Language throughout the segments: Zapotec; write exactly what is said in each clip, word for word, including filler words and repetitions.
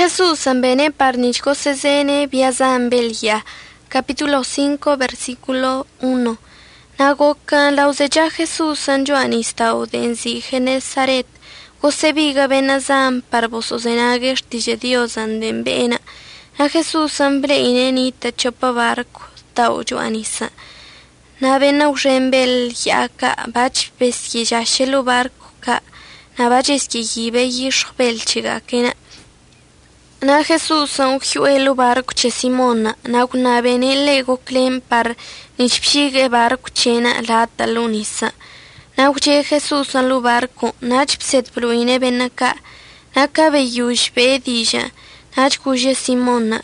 Jesús ambene parnichko sesene viazan Belgia. Capítulo cinco, versículo uno. Nagokan lauzeja Jesús an Joanista odenzi Genezaret. Gosebiga benazam parvosos enages tije Dios anden bena. A Jesús ambreine ni te chopa barco tau Joanisa. Na bena urembel yaka bach beski jashelo barco ka. Na bajeski gibe yishbel chigakena. Na Jesús an ujuelo barco che Simona. Na una benele go clem par nishpshige barco chena lata lunisa. Na uche Jesús an lu barco. Na chpset bruine benaka. Na cabe yush bedija. Na chkuje Simona.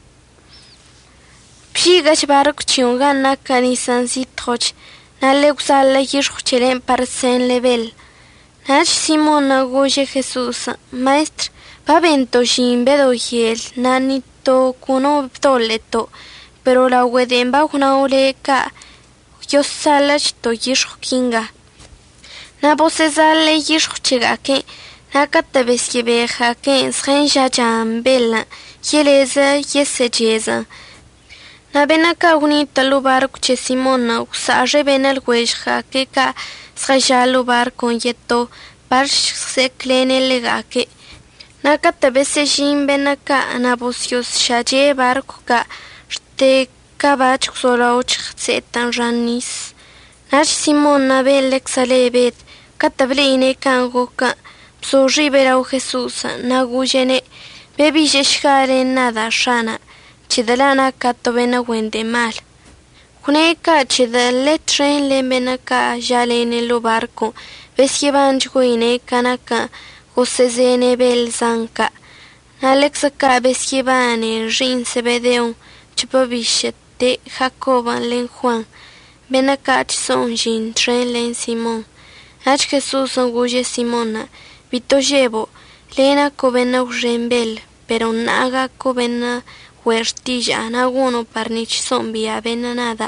Pshigach barco chunga na canisan sitroch. Na leuxala yishchelen par sen level. Na Simona goje Jesús. Maestro. Pavento shimbe dohiel nanito kuno toleto, pero la wedemba una oleka yo salach to yishkinga. Na bosezale yishchiga ke na katabeski beja ke srenja jambela yeleza yesejeza. Na benaka unita lubar kuche Simona usaje benel wejha ke ka sreja lubar con yeto parsh se klene legake. Nakata bese jimbe naka anabosios shaje barco ka shte kabach xoloch setan janis. Nach Simon nabel exalebet katabline kango ka psoji berau Jesús nagujene bebi jeshkare nada shana chidalana katovena wende mal. Kuneka chidale tren lembenaka jalene lo barco besjebanjgo ine kanaka Gosezene belzanka. Alexa cabeskibane rin sebedeon chupabishete Jacoban len Juan. Benakach son jin tren len Simon. Ach Jesús anguye Simona. Vito llevo. Lena covena urembel. Pero naga covena huertilla. Naguno parnich zombia benanada.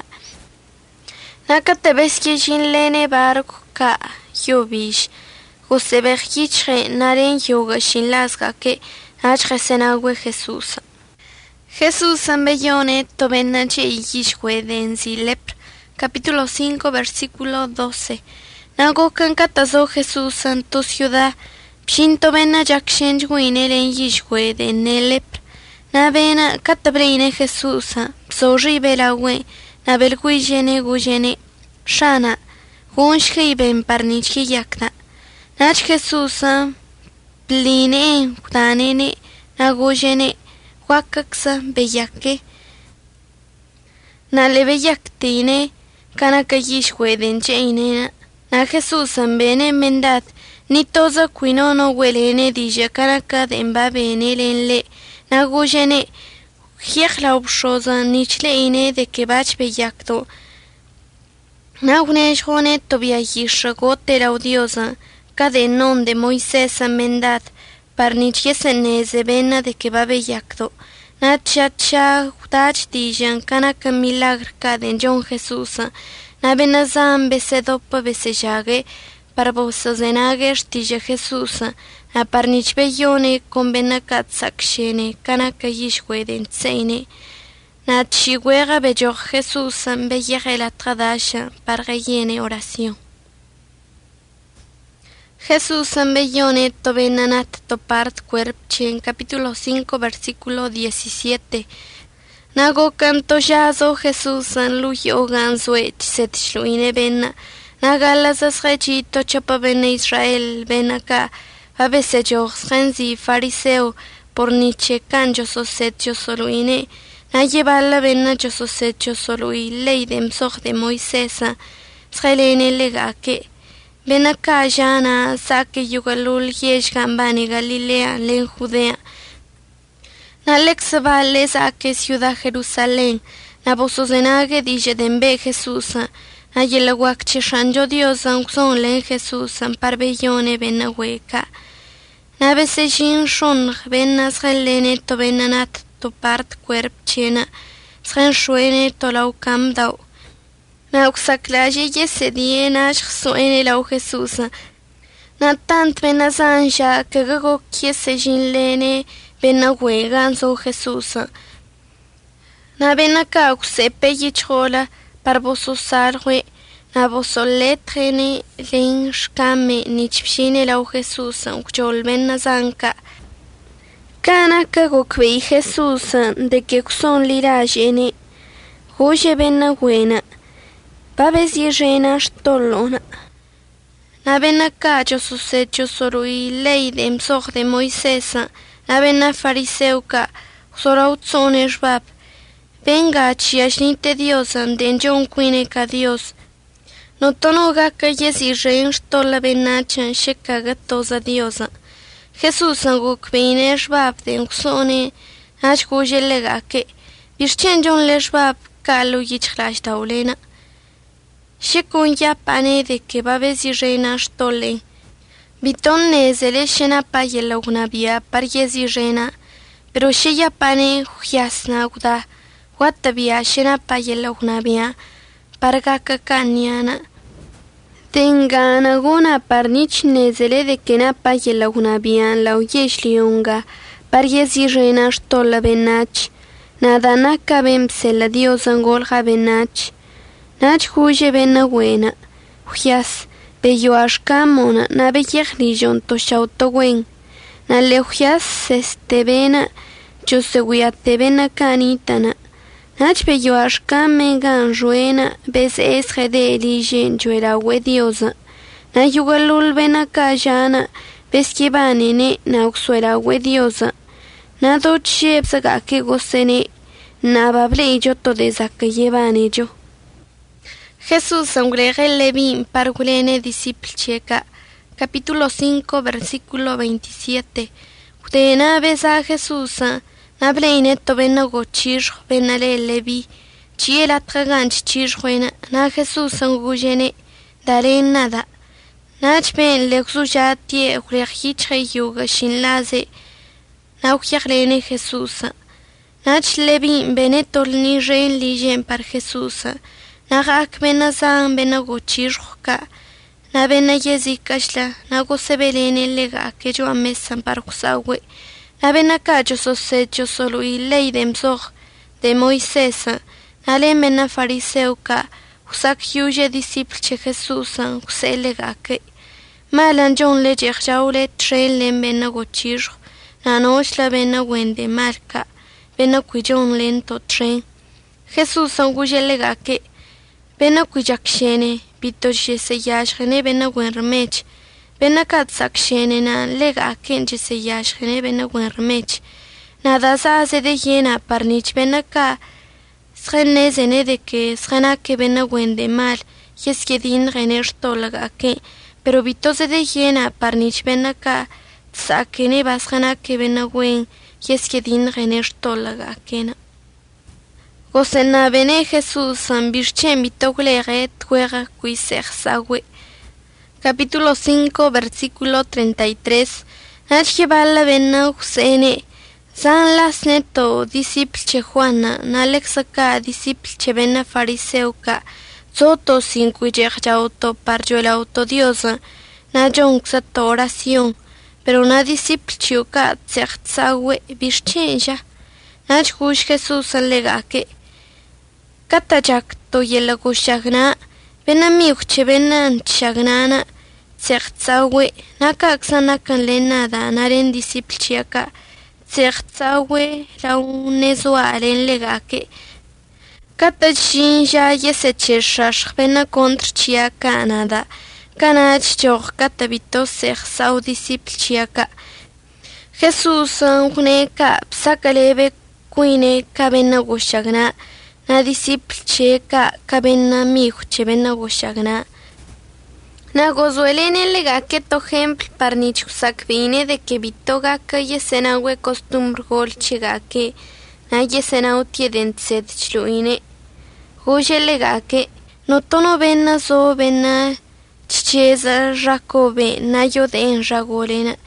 Naka tebeski jin lene barco ka. Yobish. Gosebergichre naren yoga shin lasga que achre senagüe Jesús. Jesús ambellone tobenache yishwe denzi lepr. Capítulo cinco, versículo doce. Nago kankatazo Jesús en tu ciudad. Pshinto bena jakshen guinel en yishwe de nelepr. Navena katabreine Jesús. Psori belagüe. Nabel guijene gujene. Shana. Gunshke ben parnichi yakna. Nach Jesús pline tanene nagojene wakaksa beyake na le beyaktine kanakayish weden chainena na Jesús bene mendat ni toza quinono welene dija kanaka demba bene lenle nagojene hikhla obshoza nichle ine de kebach beyakto na unesh hone tobia yishagote laudiosa cadenon de Moisés amendat, parnich yeseneze bena de que va bellacto, nachacha udach dijan kanaka milagr caden John Jesús, na benazam besedopa besejage, para bosozenager tija Jesús, na parnich bellone con benakat sakshene, kanaka yishweden tseine, na chihuega bello Jesús, bellere la tradasha, para rellene oración. Jesús ambellone tobenanat topart cuerpchen capítulo cinco versículo diecisiete. Nago canto yazo Jesús an luyo ganzuech setshluine bena. Nagalas as rechito chapa bene Israel ben acá. A veces yo genzi fariseo por niche canjo sosetio soluine. Na llevala bena yo sosetio solui leidem soch de Moisesa. Srelene lega que. Ben acá jana saque yugalul yesh gambani Galilea len Judea. Na lexa vale saque ciudad Jerusalén. Na bosozenage dije dembe Jesús. Na yelaguak chishanjo Dios anxon len Jesús amparbellone ben ahueca. Na besejin shon ben nasrelene to benanat to part cuerp chena. Sren shuene to laukam dau. Na uxaclaje yesedie nash suene lau Jesús. Na tant benazanja que gago kiese jinlene bena hueganzo Jesús. Na bena ka sepe yichola par bososarwe na bosoletrene len shkame nichpshine lau Jesús uchol bena zanka. Kana ka gokvei Jesús de que son lirajene. Hoje bena buena. Babes yejena stolona. Na bena ka yo sus hechos sorui ley de msoj de Moisés. Na bena fariseuka sorautzone shbab. Venga chiashnite Dios den jon quine ka Dios. No tono gaka yesi rein stola benachan sheka gatoza Diosa. Jesús gokvine shbab den ksone ach hoje legake. Birchen jon le shbab kalu yichlash taulena. Shekun ya pane de que babes y reina stole. Biton nezele shena pa yela unabia par yezi reina. Pero she ya pane huyasna uda. Watabia shena pa yela unabia. Parga kakanyana. Tengana guna par nich nezele de que na pa yela unabia la uyeshli unga. Par yezi reina stola benach. Nada na kabem se la Dios angolja benach. Nach huje bena buena. Huyas, bello ashkamona, na bellechli jonto shauto wen. Na le huyas este bena, yo se te bena canitana. Nach bello ashkame gan ruena, bes es gede eligen yo era we diosa. Na yugalul bena kajana, bes que banene, na uxuera we diosa. Na do chepsaga que gocene, na bable yo todesa que llevan ello. Jesús angrege levin pargulene disciplcheca, capítulo cinco, versículo veintisiete. Utena besa Jesús, nableine to bena gochir, benale levi, chiela traganch chirjuena, na Jesús angujene, dare nada. Nach ben lexujati, urejiche yuga shinlaze, na ujerlene Jesús. Nach levin benetol ni rein ligen par Jesús. Nagak bena zan bena gochirka, na bena yezikashla, na gosebelene lega que yo amesan parkusawe, na bena kajo sosecho solo y ley de msoj de Moisés, na le bena fariseuka, usak yuye disciple Jesús, use lega que, malan jon le jaule tren le bena gochir, na noshla bena wende marca, bena cuijon lento tren. Jesús anguye lega que, bena kujakshene, bito jese yashene bena wenrmech. Bena katsakshene na lega ken jese yashene bena wenrmech. Nada sa hace de llena parnich bena ka. Srene zene de que srena que bena wende mal. Yes que din rener tolaga que. Pero bito se de llena parnich bena ka. Tsakene basrena que bena wen. Yes que din rener tolaga que na. Gosena bene Jesús ambirchen bitoglere tuera cuiser sawe. Capítulo cinco, versículo treinta y tres. Nachgebala bena usene. San las neto, disciple Juana, nalexaka, disciple bena fariseuka. Soto sin cuyer auto parjo el auto diosa. Na jonxato oración. Pero na disciple chiuka, zertsawe, birchenja. Nachhush Jesús alega que. Katajak to yela gushagna, benamiuche benan chagnana, zertsawe, nakaksana kan lenada, naren discipliaka, zertsawe, la unezuaren legake. Katajinja yesecheshash, bena contra Canada, canach jor katabito zersau discipliaka. Jesús uneka, psakalebe, kuine, kabena gushagna. Na disciple checa cabena miuche bena goshagna. Na gozuelene lega que to ejemplo parnichu sakvine de que bitoga que yesena we costumbre gol chega que na yesena utie dentzed chluine. Goje lega que no tono bena so bena chicheza rakobe na yo den ragolena.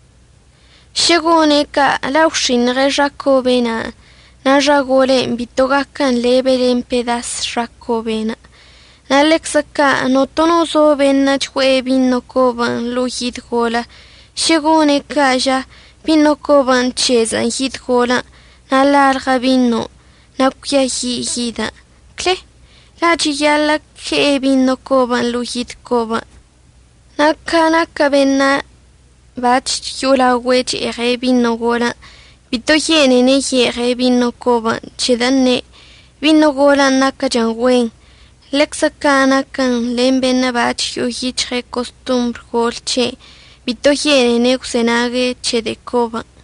Shegone ka laushin re rakobe na. Na ragole bitoga kan lebelen pedas rakobena. Na lexaka no tono so bena chwe bin no koban luhid gola. Shegone kaya vino coban chesan hit gola, na larga vino, na hida. Cle, la chiyala que vino coban luhit coban. Na kana cabena bach yula wech ere vino gola, vito yene ne yere vino coban, chedane, vino gola nakajan wen. Lexa kana kan lembena bach yuhichre costumbre golche, vito yene ne usenage che de coban.